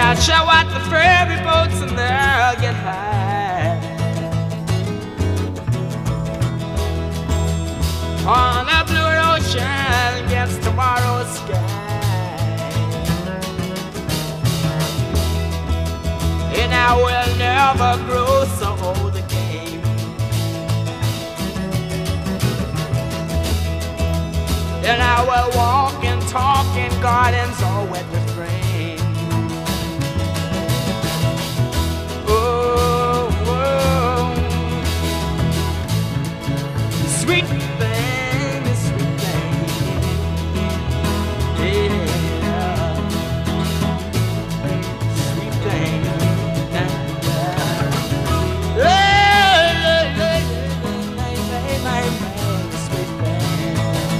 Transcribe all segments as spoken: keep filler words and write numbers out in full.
I shall watch the ferry boats and they'll get high on the blue ocean against tomorrow's sky. And I will never grow so old again. And I will walk and talk in gardens all wet with rain. Oh, oh, sweet thing, sweet thing, yeah, sweet thing, sweet thing.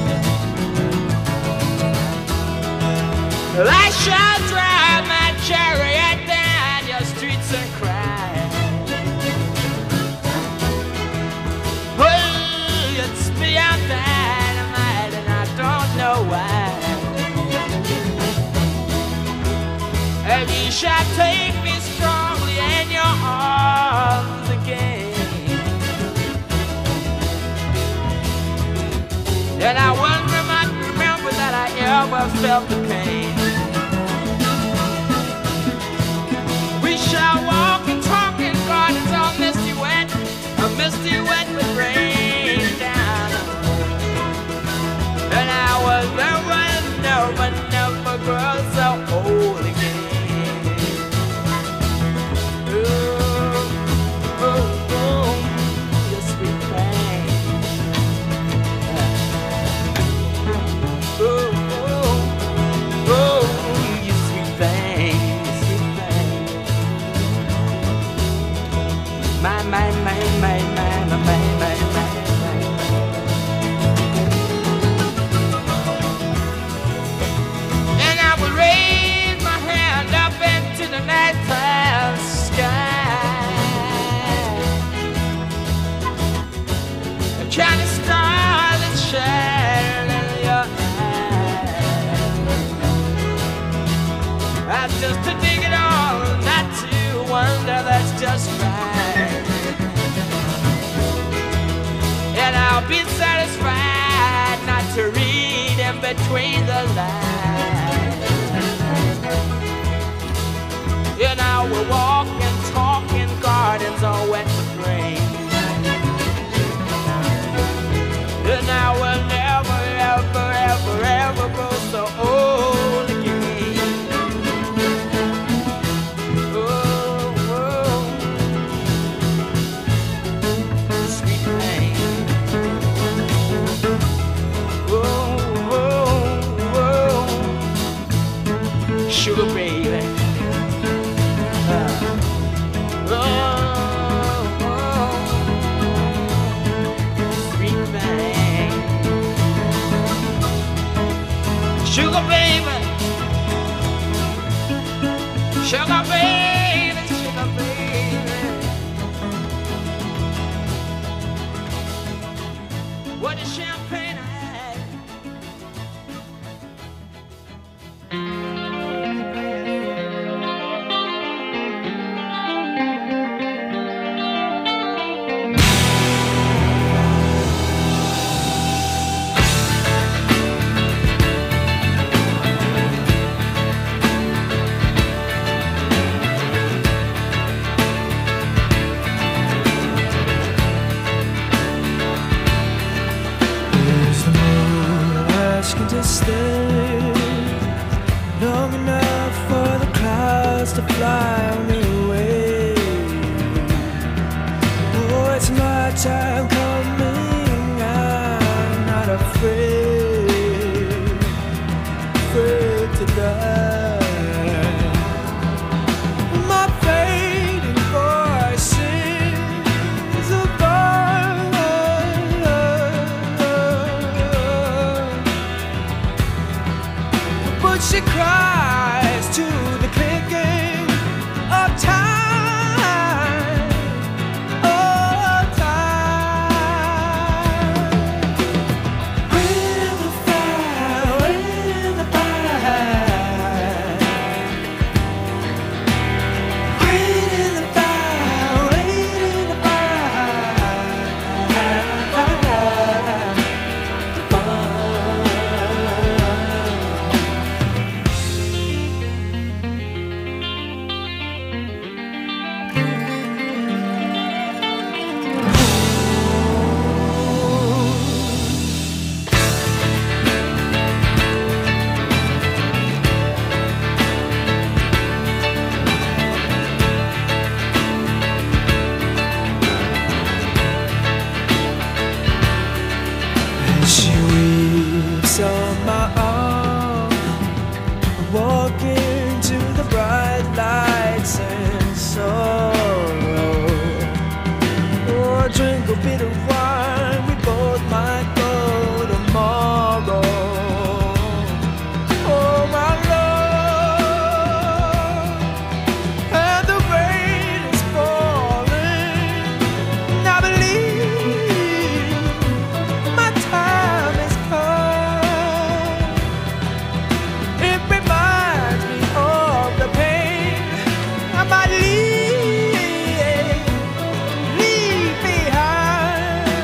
I shall drive my chariot down your streets and cry. Oh, it's beyond dynamite and I don't know why. And you shall take me strongly in your arms again. And I wonder, might remember that I ever felt the pain. We shall walk and talk in gardens all misty wet, a misty wet with rain down. And I will never, never, never grow so old again. Oh, oh, oh, you sweet thing. Oh, oh, oh, you sweet thing, you sweet thing. My, my, my, my, my, my, my, my, my, my. And I will raise my hand up into the nighttime sky. A kind of star that shines in your eyes. I just to dig it all, not to wonder, that's just right. And I'll be satisfied not to read in between the lines. And I will walk and talk in gardens all wet with rain. And I will never, ever, ever, ever grow so old again. Oh, oh, sweet thing. Oh, oh, oh, sugar baby. Uh, oh, oh, sweet thing. Sugar baby. Sugar baby, sugar baby. What is champagne I had? To stay long enough for the clouds to fly me away. Oh, it's my time coming. I'm not afraid, afraid to die. My fading voice sings above. But she cries to the clicking of time, of time. When bit of wine, we both might go tomorrow. Oh, my love, and the rain is falling, and I believe my time has come. It reminds me of the pain I might leave, leave behind.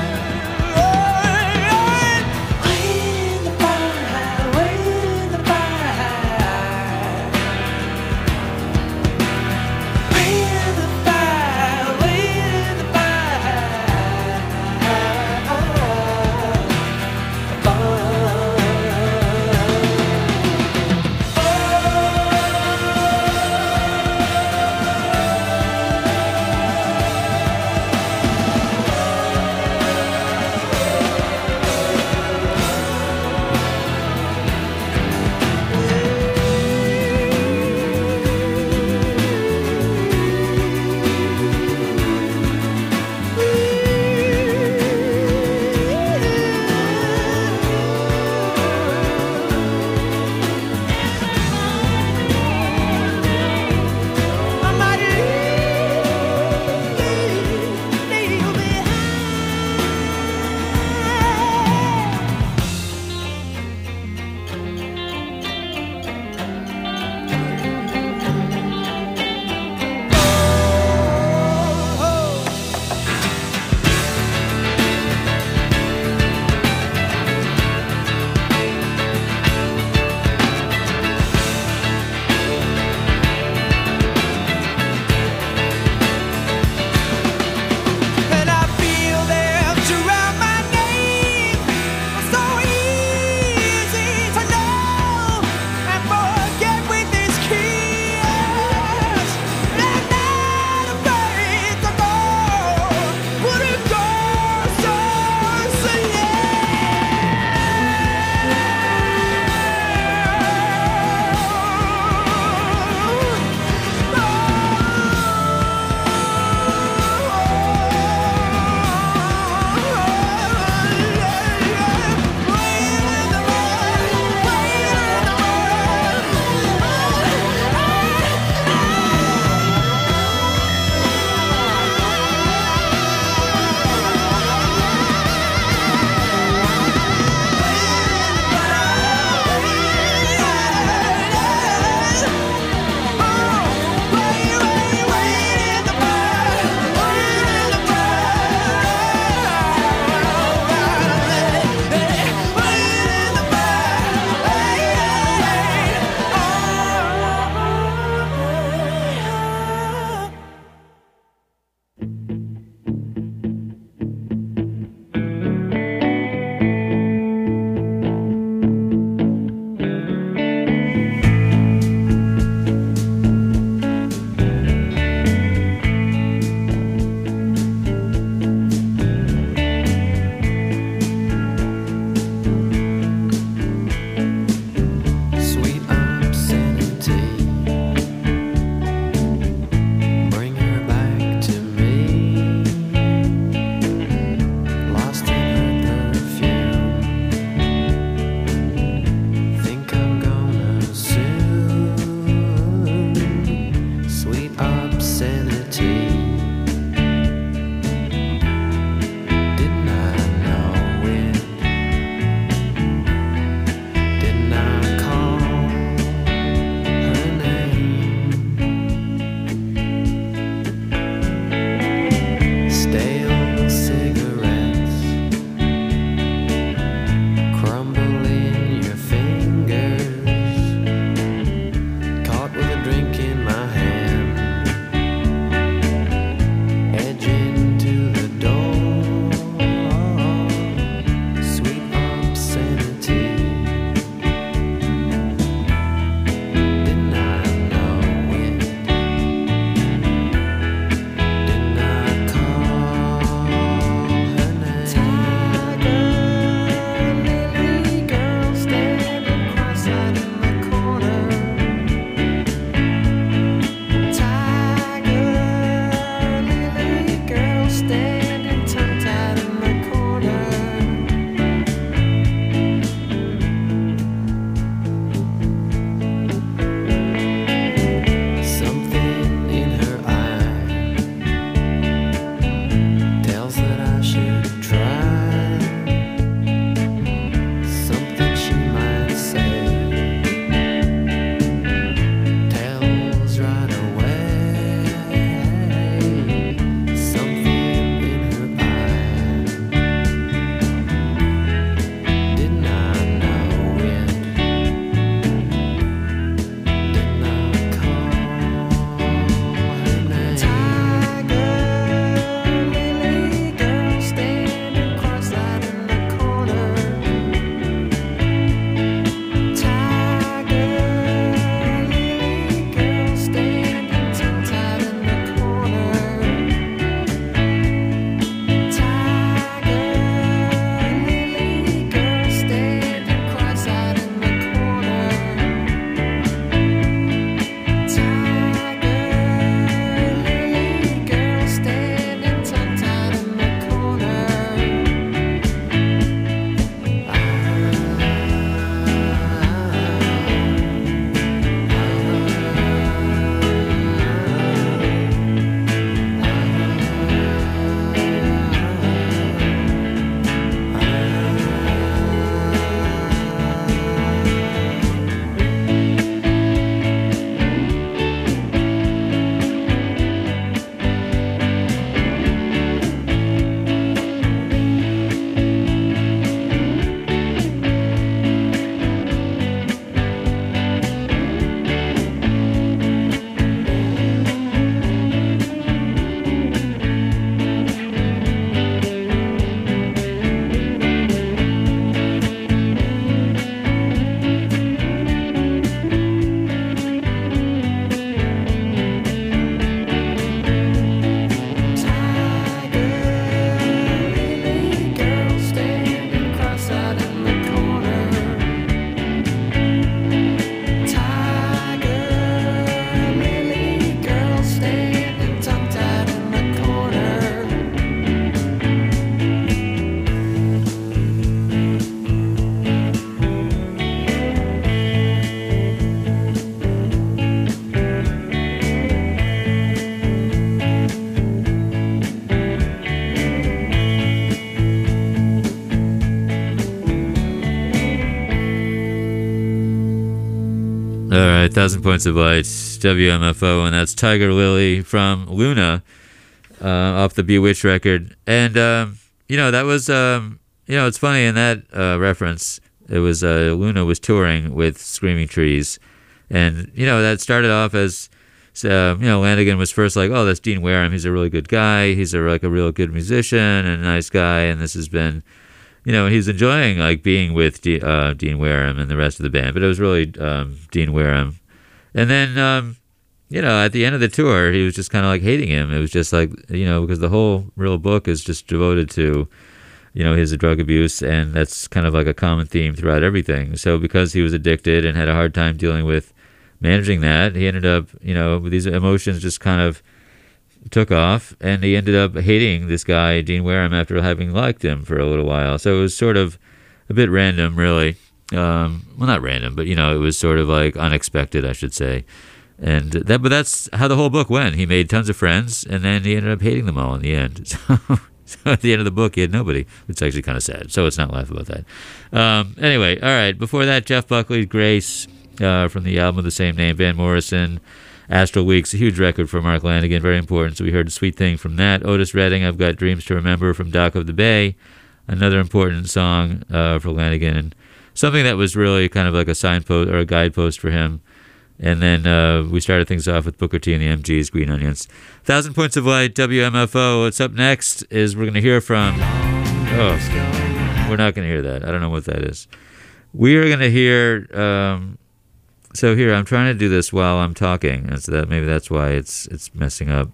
right, Thousand Points of Light, W M F O, and that's Tiger Lily from Luna, uh, off the Bewitched record. And, um, you know, that was, um, you know, it's funny in that uh, reference, it was, uh, Luna was touring with Screaming Trees. And, you know, that started off as, uh, you know, Lanigan was first like, oh, that's Dean Wareham. He's a really good guy. He's a, like a real good musician and a nice guy. And this has been, you know, he's enjoying like being with D- uh, Dean Wareham and the rest of the band. But it was really um, Dean Wareham. And then, um, you know, at the end of the tour, he was just kind of like hating him. It was just like, you know, because the whole real book is just devoted to, you know, his drug abuse. And that's kind of like a common theme throughout everything. So because he was addicted and had a hard time dealing with managing that, he ended up, you know, these emotions just kind of took off, and he ended up hating this guy, Dean Wareham, after having liked him for a little while. So it was sort of a bit random, really. Um, well, not random, but, you know, it was sort of like unexpected, I should say. And that, but that's how the whole book went. He made tons of friends, and then he ended up hating them all in the end. So, so at the end of the book, he had nobody. It's actually kind of sad. So let's not laugh about that. Um, anyway, all right. Before that, Jeff Buckley, Grace, uh, from the album of the same name, Van Morrison. Astral Weeks, a huge record for Mark Lanigan, very important. So we heard a sweet thing from that. Otis Redding, I've Got Dreams to Remember from Dock of the Bay, another important song uh, for Lanigan, and something that was really kind of like a signpost or a guidepost for him. And then uh, we started things off with Booker T and the M Gs, Green Onions. Thousand Points of Light, W M F O. What's up next is we're going to hear from... Oh, we're not going to hear that. I don't know what that is. We are going to hear... Um, So here, I'm trying to do this while I'm talking, and so that maybe that's why it's it's messing up.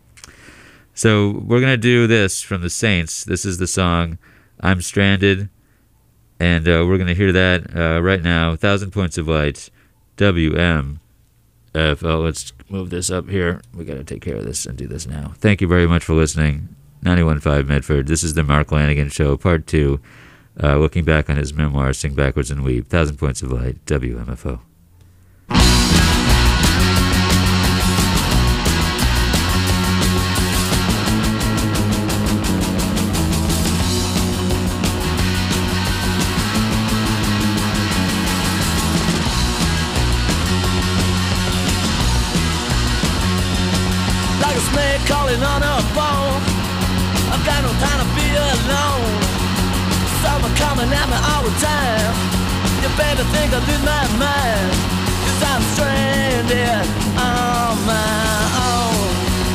So we're gonna do this from the Saints. This is the song "I'm Stranded," and uh, we're gonna hear that uh, right now. Thousand Points of Light, W M F O. Let's move this up here. We gotta take care of this and do this now. Thank you very much for listening. ninety-one point five Medford. This is the Mark Lanigan Show, Part Two. Uh, looking back on his memoir, "Sing Backwards and Weep." Thousand Points of Light, W M F O. Calling on a phone, I've got no time to be alone. Someone coming at me all the time. You better think I lose my mind, 'cause I'm stranded on my own.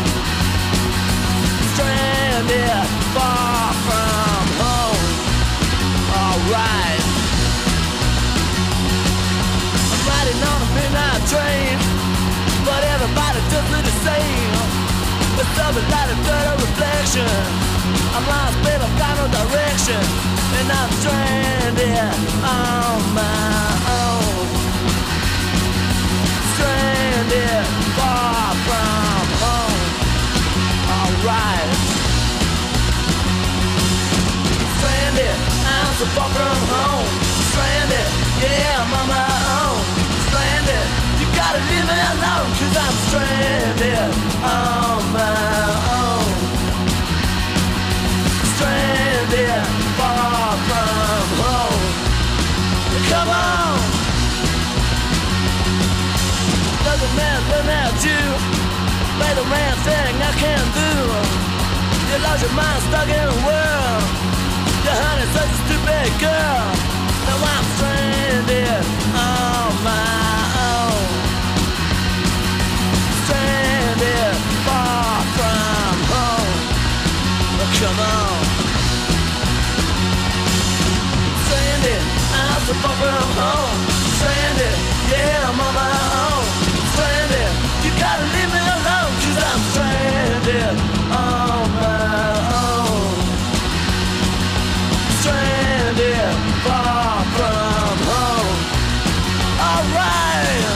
Stranded far from home. Alright, I'm riding on a midnight train, but everybody just look the same. But something like a third reflection. I'm lost, babe, I've got no direction, and I'm stranded on my own. Stranded far from home. Alright. Stranded, I'm so far from home. Stranded, yeah, I'm on my own. Stranded, you gotta leave me alone, 'cause I'm stranded on my own. Stranded far from home. Come on. Doesn't matter when that's you. Play the man thing I can't do. You lost your mind stuck in a world. Your honey's such a stupid girl. Now I'm stranded on my own. Stranded far from home. Oh, come on. Stranded, I'm so far from home. Stranded, yeah, I'm on my own. Stranded, you gotta leave me alone, 'cause I'm stranded on my own. Stranded far from home. Alright.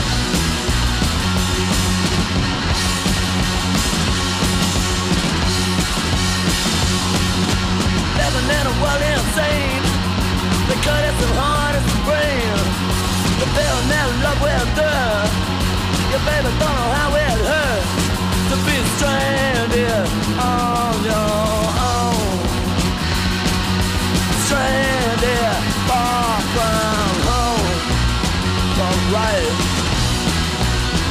Living in a world insane, because it's so hard as the brain. But they'll never love with dirt. Your baby don't know how it hurts to be stranded on your own. Stranded far from home. Alright.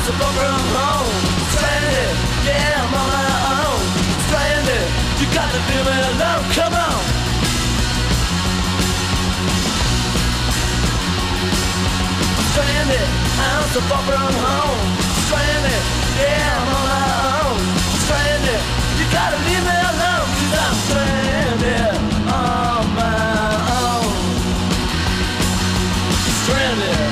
so far from home. Stranded, yeah, I'm on my own. Stranded, you got to leave me alone. Come on. Stranded, I'm so far from home. Stranded, yeah, I'm on my own. Stranded, you gotta leave me alone. Cause I'm stranded on my own. Stranded.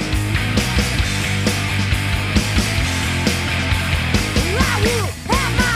Have my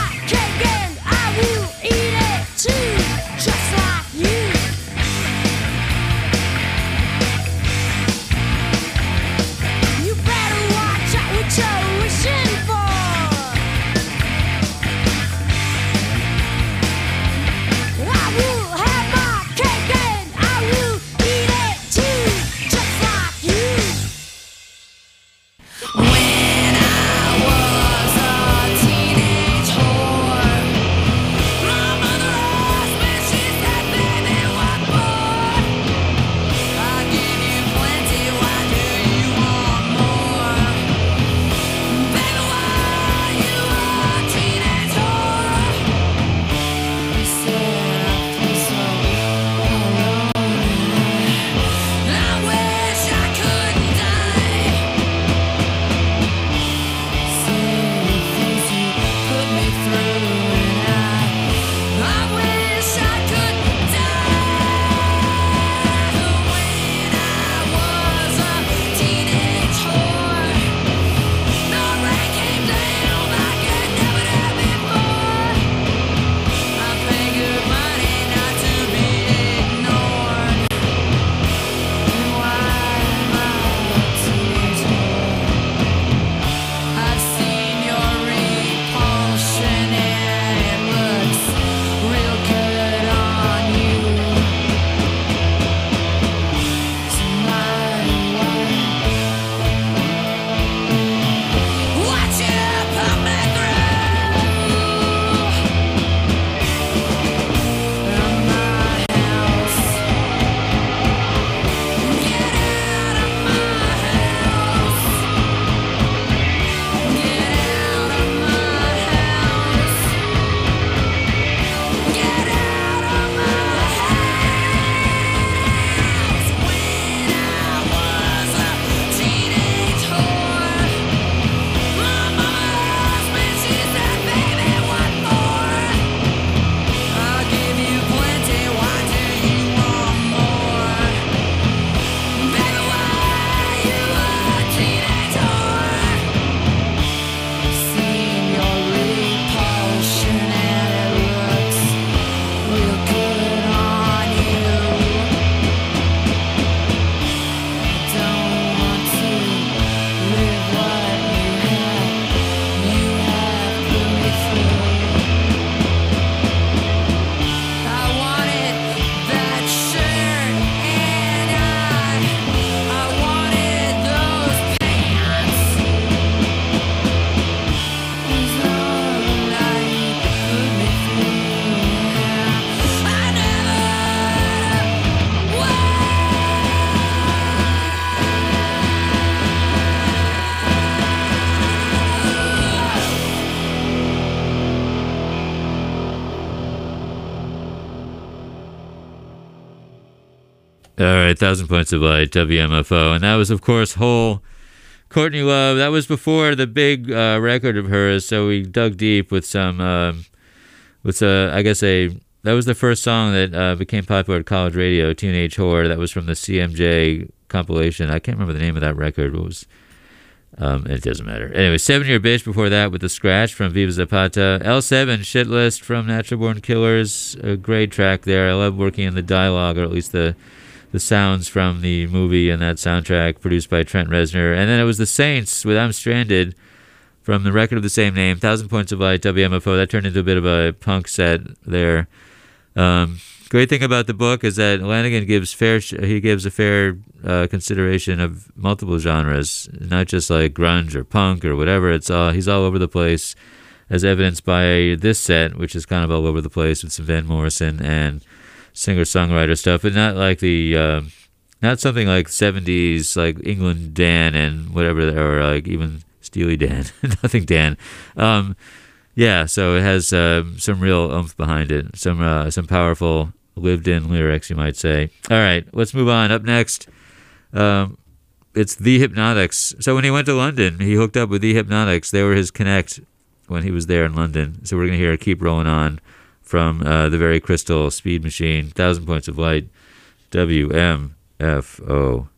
All right, Thousand Points of Light, W M F O. And that was, of course, Hole, Courtney Love. That was before the big uh, record of hers, so we dug deep with some, um, with, uh, I guess, a, that was the first song that uh, became popular at college radio, Teenage Whore. That was from the C M J compilation. I can't remember the name of that record. What was, um, it doesn't matter. Anyway, Seven Year Bitch before that with The Scratch from Viva Zapata. L seven, Shit List from Natural Born Killers. A great track there. I love working in the dialogue, or at least the the sounds from the movie and that soundtrack produced by Trent Reznor. And then it was The Saints with I'm Stranded from the record of the same name, Thousand Points of Light, W M F O. That turned into a bit of a punk set there. Um, great thing about the book is that Lanigan gives fair he gives a fair uh, consideration of multiple genres, not just like grunge or punk or whatever. It's all he's all over the place, as evidenced by this set, which is kind of all over the place with some Van Morrison and singer-songwriter stuff, but not like the uh, not something like seventies like England Dan and whatever, or like even Steely Dan. Nothing Dan. Um, yeah, so it has uh, some real oomph behind it, some uh, some powerful lived-in lyrics, you might say. All right, let's move on. Up next, um, it's The Hypnotics. So when he went to London, he hooked up with The Hypnotics. They were his connect when he was there in London. So we're going to hear Keep Rolling On from uh, the very Crystal Speed Machine, Thousand Points of Light, W M F O.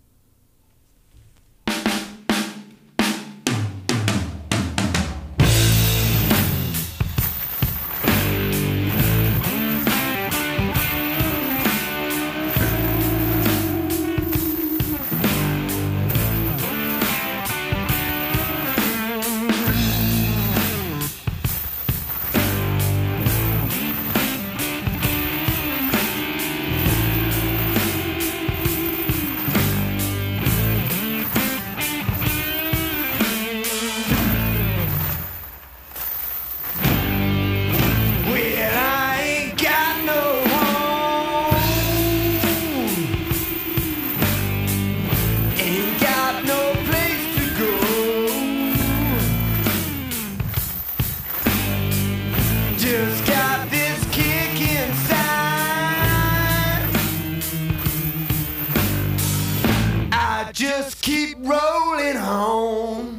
Just keep rolling home.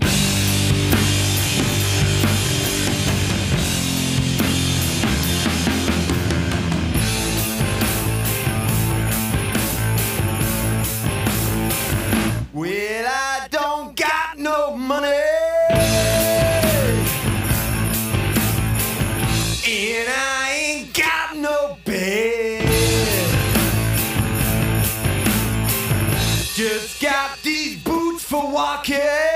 Well, I don't got no money, and I ain't got no bed. Just got these boots for walking.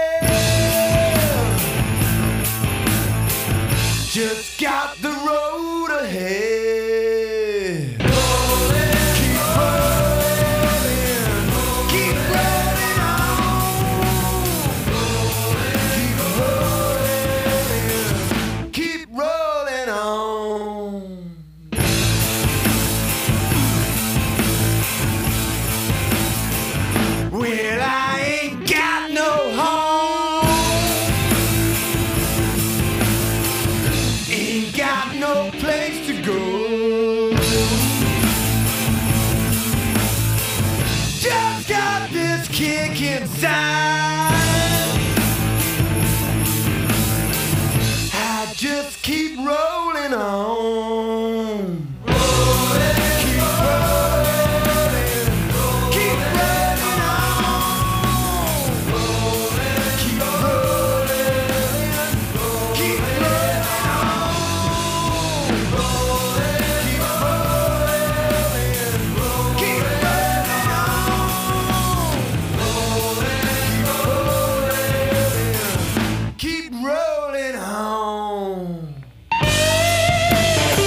Just got the road ahead. Rolling, keep rolling, keep rolling on. Keep rolling, keep rolling on. Well, I ain't got no home, ain't got no place to go. Just got this kick inside. I just keep rolling on. Keep rolling, keep rolling on. Keep rolling, keep rolling on. Keep rolling, keep rolling on. Keep rolling on.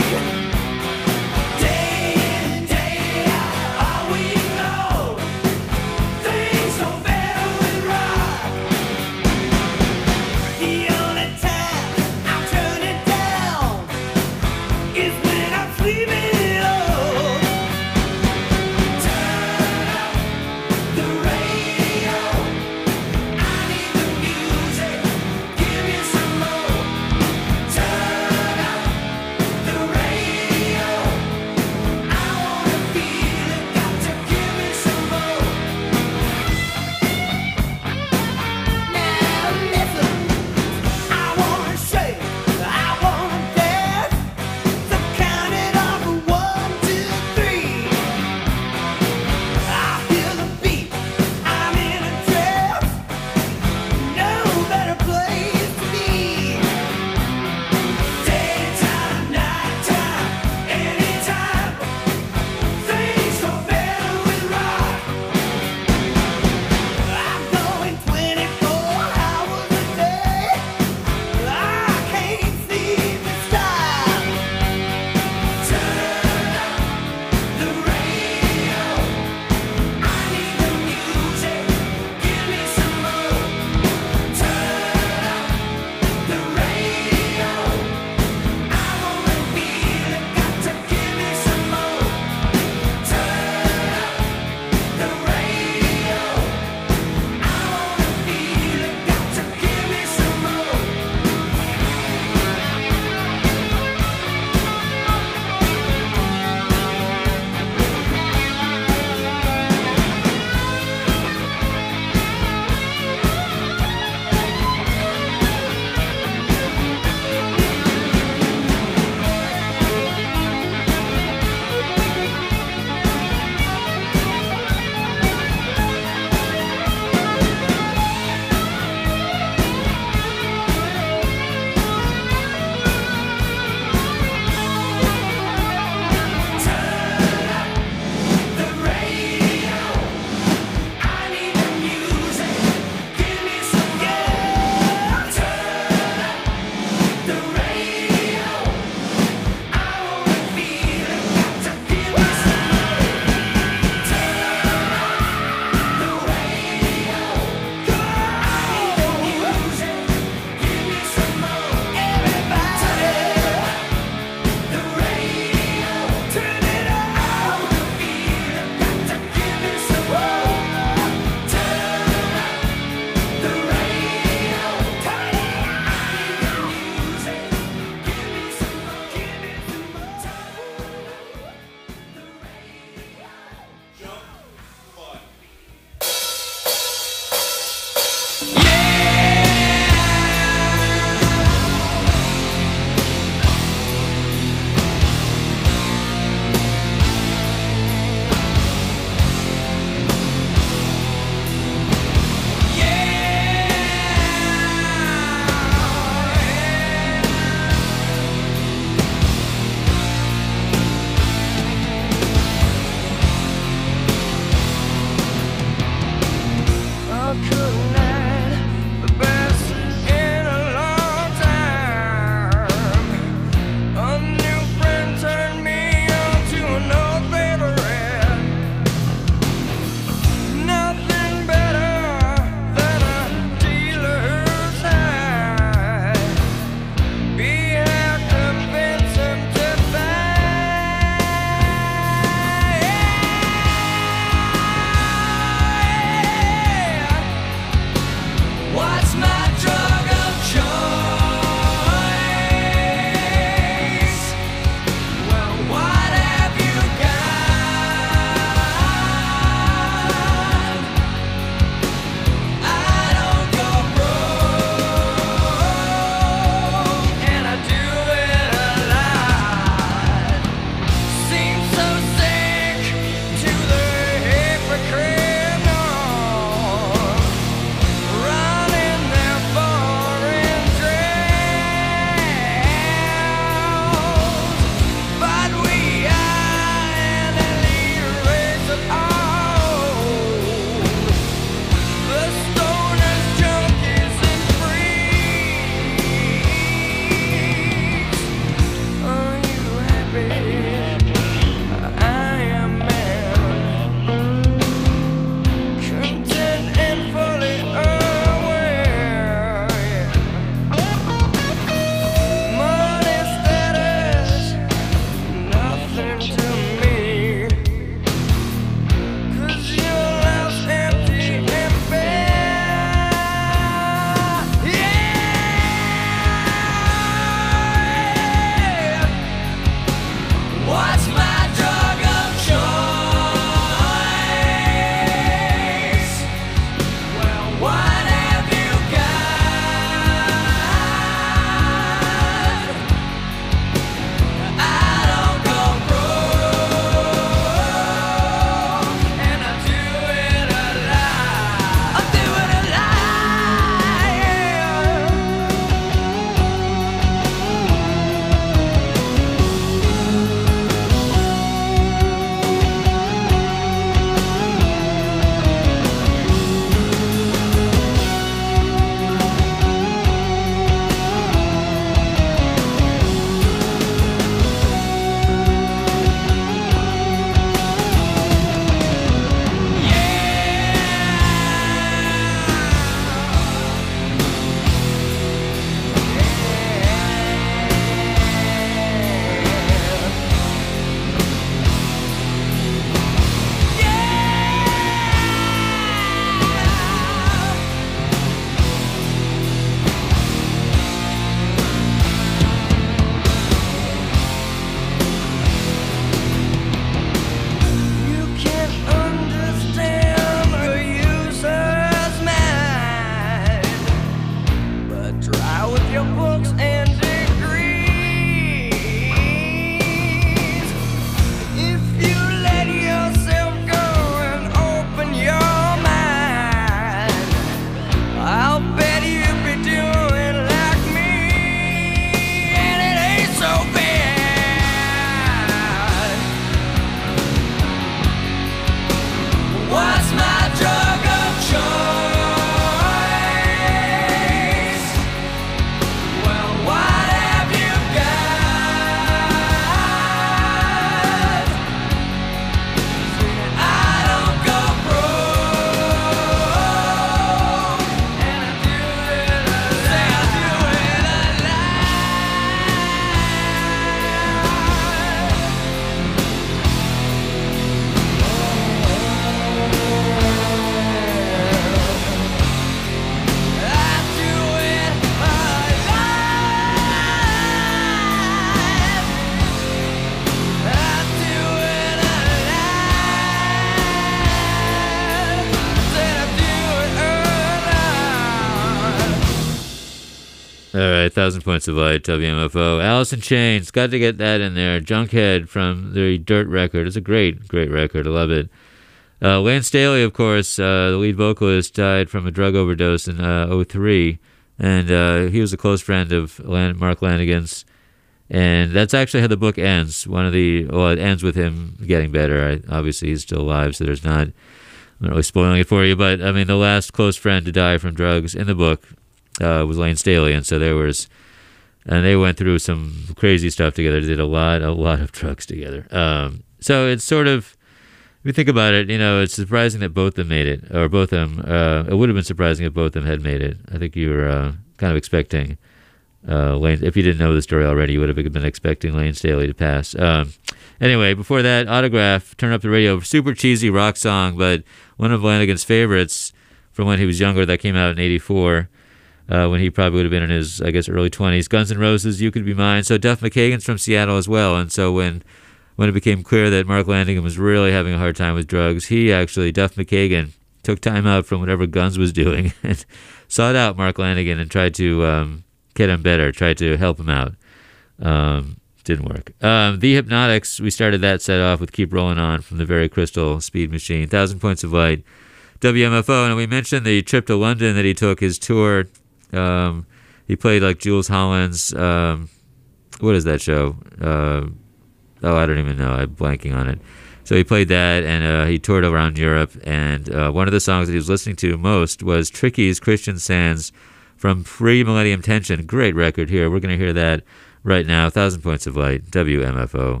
All right, Thousand Points of Light, W M F O. Alice in Chains, got to get that in there. Junkhead from the Dirt record. It's a great, great record. I love it. Uh, Lane Staley, of course, uh, the lead vocalist, died from a drug overdose in uh, oh three, and uh, he was a close friend of Lan- Mark Lanigan's. And that's actually how the book ends. One of the well, it ends with him getting better. I, obviously, he's still alive, so there's not. I'm not really spoiling it for you, but I mean, the last close friend to die from drugs in the book uh, was Lane Staley, and so there was, and they went through some crazy stuff together. They did a lot, a lot of drugs together. Um, so it's sort of, if you think about it, you know, it's surprising that both of them made it, or both of them. Uh, it would have been surprising if both of them had made it. I think you were uh, kind of expecting. Uh, Lane, if you didn't know the story already, you would have been expecting Lane Staley to pass. Um, anyway, before that, Autograph, Turn Up the Radio, super cheesy rock song, but one of Lanigan's favorites from when he was younger. That came out in eighty-four, uh, when he probably would have been in his, I guess, early twenties. Guns N' Roses, You Could Be Mine. So Duff McKagan's from Seattle as well, and so when when it became clear that Mark Lanigan was really having a hard time with drugs, he actually, Duff McKagan, took time out from whatever Guns was doing and sought out Mark Lanigan and tried to um, get him better, tried to help him out. Um, didn't work. Um, the Hypnotics, we started that set off with Keep Rolling On from the Very Crystal Speed Machine. Thousand Points of Light, W M F O. And we mentioned the trip to London that he took, his tour. Um, he played like Jools Holland's, um, what is that show? Uh, oh, I don't even know. I'm blanking on it. So he played that, and uh, he toured around Europe. And uh, one of the songs that he was listening to most was Tricky's Christian Sands from Pre-Millennium Tension. Great record here. We're going to hear that right now. Thousand Points of Light, W M F O.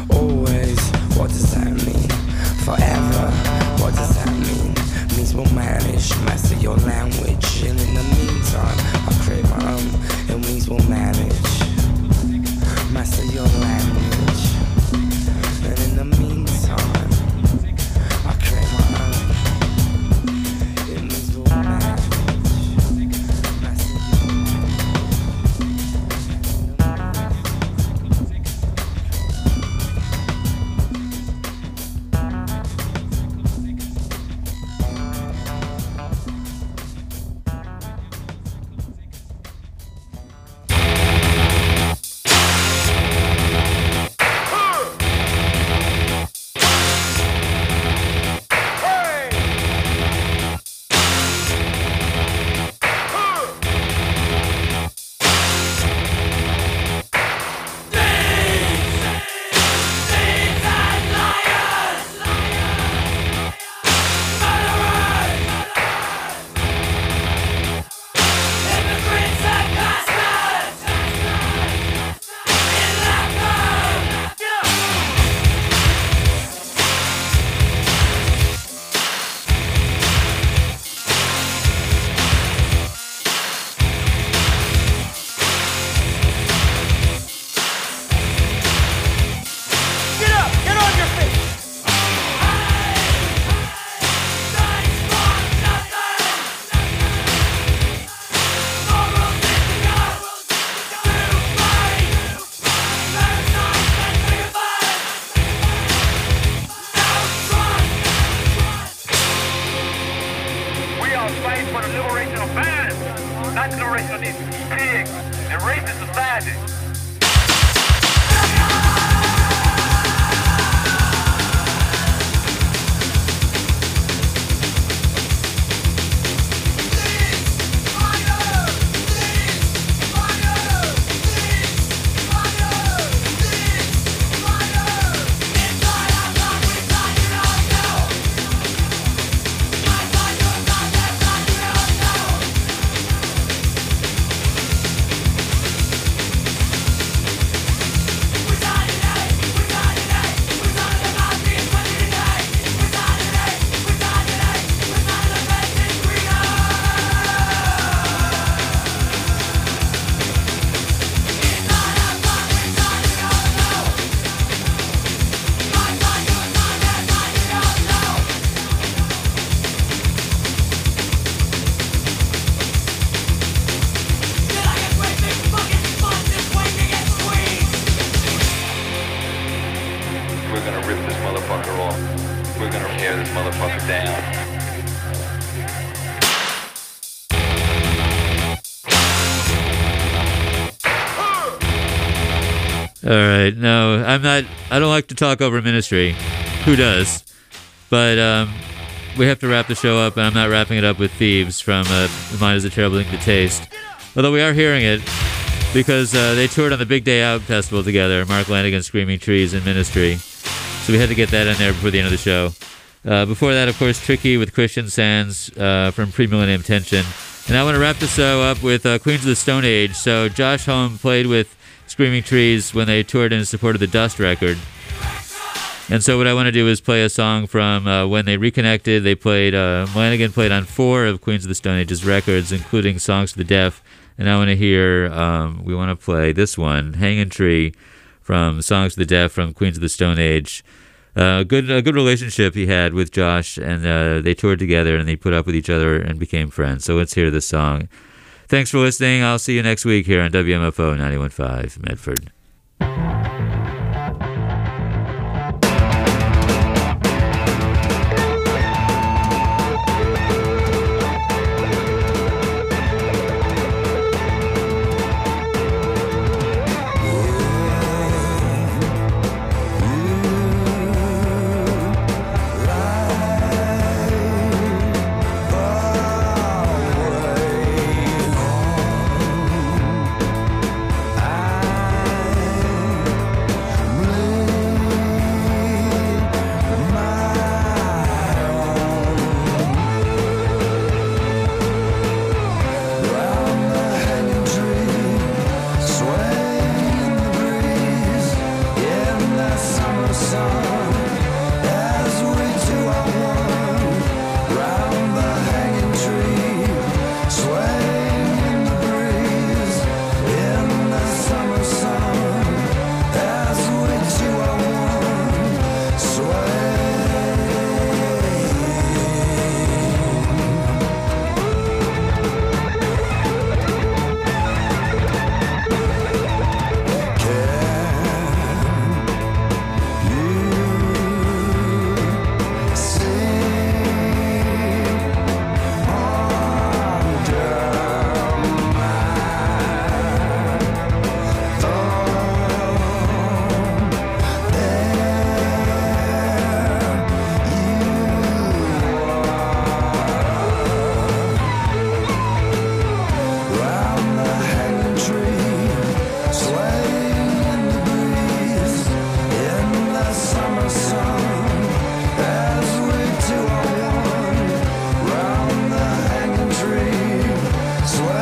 Always, what does that mean? Forever, what does that mean? Means we'll manage, master your language. And in the meantime, I'll create my own. It means we'll manage, master your language. And in the meantime, I'll create my own. It means we'll manage. All right, no, I'm not. I don't like to talk over Ministry. Who does? But um, we have to wrap the show up, and I'm not wrapping it up with Thieves from uh, Mine is a Terrible Thing to Taste. Although we are hearing it because uh, they toured on the Big Day Out Festival together, Mark Lanigan, Screaming Trees, and Ministry. So we had to get that in there before the end of the show. Uh, before that, of course, Tricky with Christian Sands uh, from Pre-Millennium Tension. And I want to wrap the show up with uh, Queens of the Stone Age. So Josh Homme played with Screaming Trees when they toured in support of the Dust record. And so what I want to do is play a song from uh, when they reconnected. They played, uh, Lanigan played on four of Queens of the Stone Age's records, including Songs for the Deaf. And I want to hear, um, we want to play this one, Hanging Tree, from Songs for the Deaf from Queens of the Stone Age. Uh, good, a good relationship he had with Josh, and uh, they toured together and they put up with each other and became friends. So let's hear this song. Thanks for listening. I'll see you next week here on W M F O ninety-one point five Medford. I So